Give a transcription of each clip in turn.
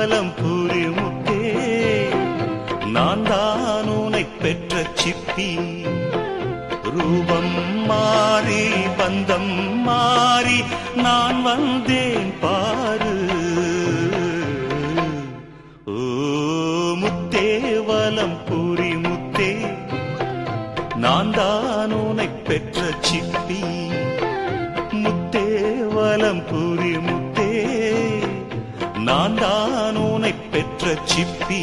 வலம் புரி முத்தே, நான் தான் உனை பெற்ற சிப்பி. ரூபம் மாறி பந்தம் மாறி நான் வந்தேன் பாரு. ஓ முத்தே வலம் புரி முத்தே, நான் தான் உனை பெற்ற சிப்பி. முத்தே வலம் புரி முத்தே, நான் தான் உனை பெற்ற சிப்பி.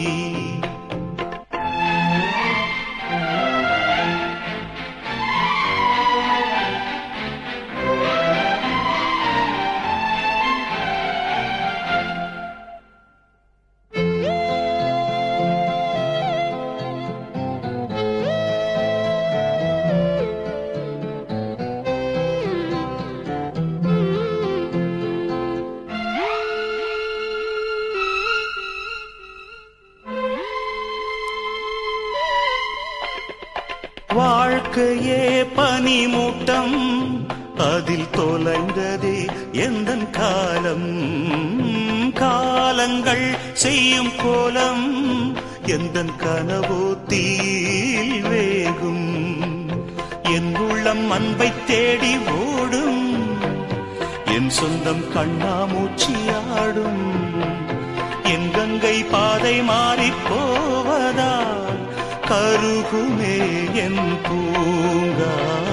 வாழ்க்கையே பனிமூட்டம், அதில் தொலைந்ததே எந்தன் காலம். காலங்கள் செய்யும் கோலம், எந்தன் கனவோ தீயில் வேகும். என் உள்ளம் அன்பை தேடி ஓடும், என் சொந்தம் கண்ணாமூச்சியாடும். என் கங்கை பாதை மாறி போவதால் கருகுமே என் பூங்கா.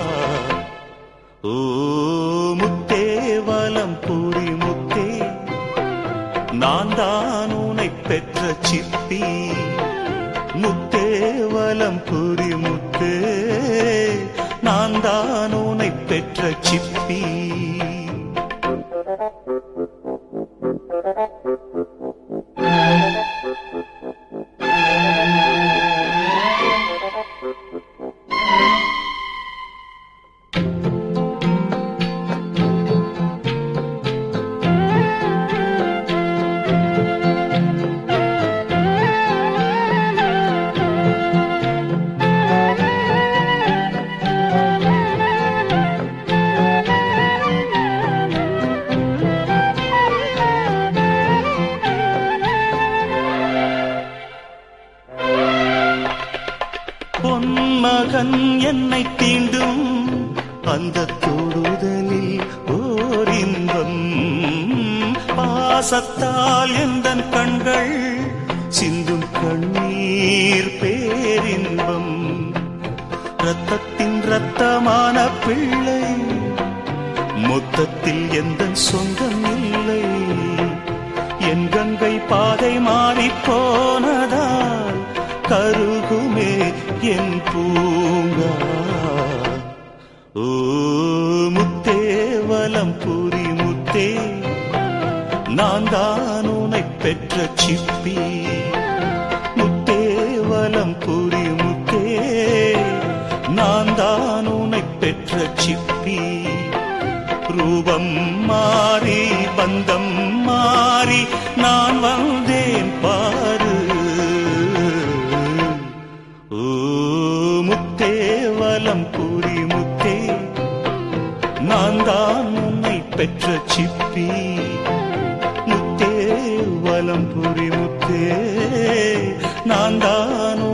ஓ முத்தே வலம் புரி முத்தே, நான் தான் உனை பெற்ற சிப்பி. முத்தே வலம் புரி முத்தே, நான் தான் உனை பெற்ற சிப்பி. பொன்மகன் என்னை தீண்டும் அந்த தொடுதலில் ஓர் இன்பம். பாசத்தால் எந்தன் கண்கள் சிந்தும் கண்ணீர் பேரின்பம். இரத்தத்தின் இரத்தமான பிள்ளை, மொத்தத்தில் எந்தன் சொந்தம் இல்லை. என் கங்கை பாதை மாறி போனதால் கருகுமே என் பூங்கா. ஓ முத்தே வலம் புரி முத்தே, நான் தான் உனை பெற்ற சிப்பி. முத்தே வலம் புரி முத்தே, நான் தான் உனை பெற்ற சிப்பி. ரூபம் மாறி பந்தம் மாறி நான் வந்தேன் பாரு. ஓ முத்தே வலம் புரி முத்தே, நான் தான் உன்னை பெற்ற சிப்பி. முத்தே வலம் புரி முத்தே, நான் தான்